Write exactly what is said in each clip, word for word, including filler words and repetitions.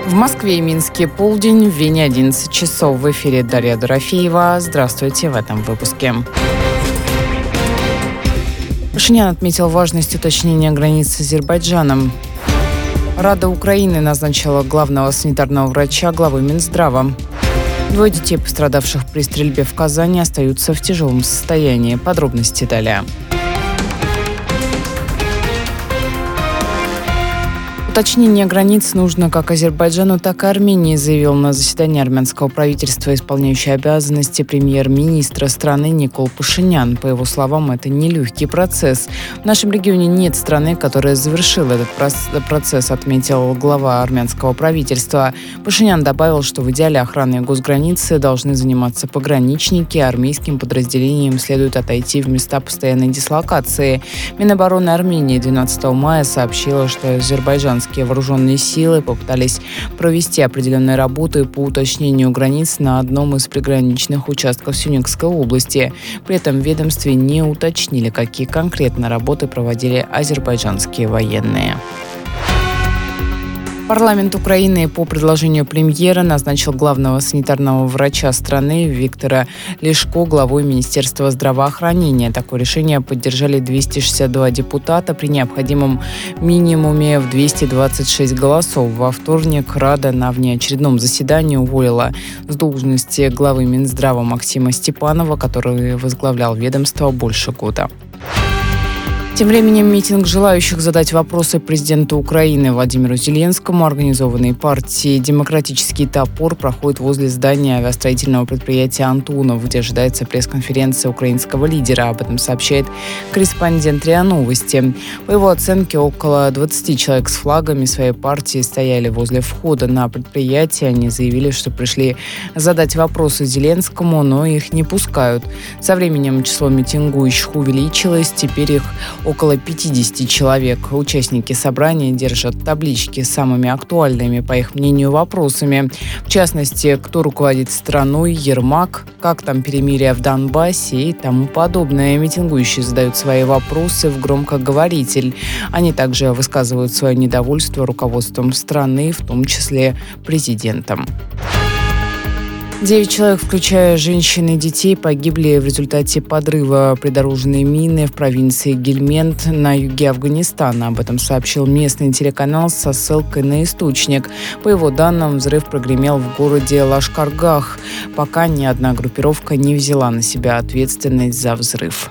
В Москве и Минске полдень, в Вене одиннадцать часов. В эфире Дарья Дорофеева. Здравствуйте в этом выпуске. Пашинян отметил важность уточнения границ с Азербайджаном. Рада Украины назначила главного санитарного врача главы Минздрава. Двое детей, пострадавших при стрельбе в Казани, остаются в тяжелом состоянии. Подробности далее. Уточнение границ нужно как Азербайджану, так и Армении, заявил на заседании армянского правительства исполняющий обязанности премьер-министра страны Никол Пашинян. По его словам, это нелегкий процесс. В нашем регионе нет страны, которая завершила этот процесс, отметил глава армянского правительства. Пашинян добавил, что в идеале охраной госграницы должны заниматься пограничники, а армейским подразделениям следует отойти в места постоянной дислокации. Минобороны Армении двенадцатого мая сообщила, что Азербайджан вооруженные силы попытались провести определенные работы по уточнению границ на одном из приграничных участков Сюникской области. При этом в ведомстве не уточнили, какие конкретно работы проводили азербайджанские военные. Парламент Украины по предложению премьера назначил главного санитарного врача страны Виктора Лешко главой Министерства здравоохранения. Такое решение поддержали двести шестьдесят два депутата при необходимом минимуме в двести двадцать шесть голосов. Во вторник Рада на внеочередном заседании уволила с должности главы Минздрава Максима Степанова, который возглавлял ведомство больше года. Тем временем митинг желающих задать вопросы президенту Украины Владимиру Зеленскому, организованной партией «Демократический топор», проходит возле здания авиастроительного предприятия «Антонов», где ожидается пресс-конференция украинского лидера. Об этом сообщает корреспондент РИА Новости. По его оценке, около двадцати человек с флагами своей партии стояли возле входа на предприятие. Они заявили, что пришли задать вопросы Зеленскому, но их не пускают. Со временем число митингующих увеличилось, теперь их около пятидесяти человек. Участники собрания держат таблички с самыми актуальными, по их мнению, вопросами. В частности, кто руководит страной, Ермак, как там перемирие в Донбассе и тому подобное. Митингующие задают свои вопросы в громкоговоритель. Они также высказывают свое недовольство руководством страны, в том числе президентом. Девять человек, включая женщин и детей, погибли в результате подрыва придорожной мины в провинции Гельмент на юге Афганистана. Об этом сообщил местный телеканал со ссылкой на источник. По его данным, взрыв прогремел в городе Лашкаргах, пока ни одна группировка не взяла на себя ответственность за взрыв.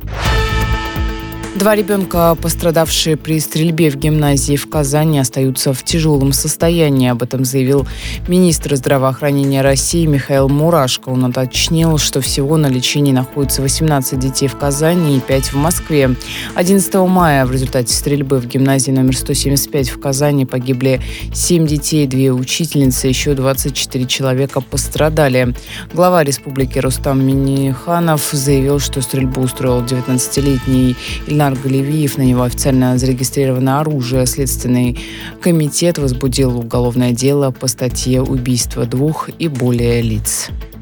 Два ребенка, пострадавшие при стрельбе в гимназии в Казани, остаются в тяжелом состоянии. Об этом заявил министр здравоохранения России Михаил Мурашко. Он уточнил, что всего на лечении находится восемнадцать детей в Казани и пять в Москве. одиннадцатого мая в результате стрельбы в гимназии номер сто семьдесят пять в Казани погибли семь детей, две учительницы, еще двадцать четыре человека пострадали. Глава республики Рустам Минниханов заявил, что стрельбу устроил девятнадцатилетний Ильнар Галевиев. На него официально зарегистрировано оружие. Следственный комитет возбудил уголовное дело по статье «Убийство двух и более лиц».